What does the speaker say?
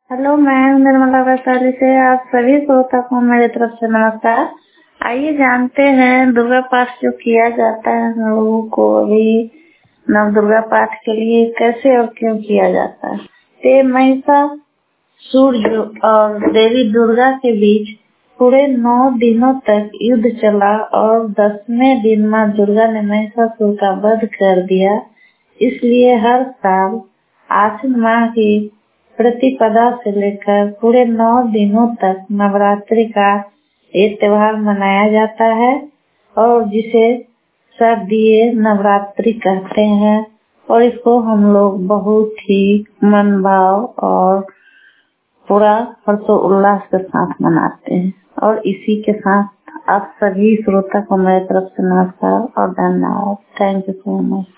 Hello ma'am, Nirmala Vaishali से आप सभी श्रोता को मेरी तरफ से नमस्कार। आइए जानते हैं दुर्गा पाठ जो किया जाता है हम लोगों को अभी नव दुर्गा पाठ के लिए कैसे और क्यों किया जाता है। ते महिषासुर और देवी दुर्गा के बीच पूरे 9 दिनों तक युद्ध चला और 10वें दिन माँ दुर्गा ने महिषासुर का वध कर दिया। इसलिए हर साल आश्विन माह की प्रतिपदा से लेकर पूरे 9 दिनों तक नवरात्रि का ये त्योहार मनाया जाता है और जिसे शारदीय नवरात्रि कहते हैं और इसको हम लोग बहुत ही मन भाव और पूरा हर्षोल्लास के साथ मनाते हैं। और इसी के साथ आप सभी श्रोता को मेरी तरफ से नमस्कार और धन्यवाद। Thank you so much.